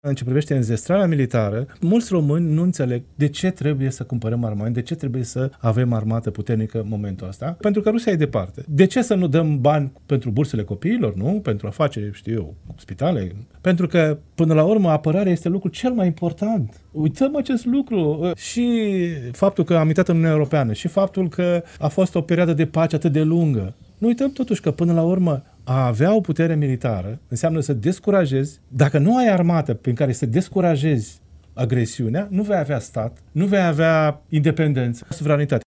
În ce privește înzestrarea militară, mulți români nu înțeleg de ce trebuie să cumpărăm armament, de ce trebuie să avem armată puternică în momentul ăsta, pentru că Rusia e departe. De ce să nu dăm bani pentru bursele copiilor, nu? Pentru a face, știu eu, spitale? Pentru că, până la urmă, apărarea este lucrul cel mai important. Uităm acest lucru. Și faptul că am intrat în Uniunea Europeană și faptul că a fost o perioadă de pace atât de lungă. Nu uităm totuși că, până la urmă, a avea o putere militară înseamnă să descurajezi. Dacă nu ai armată prin care să descurajezi agresiunea, nu vei avea stat, nu vei avea independență, suveranitate.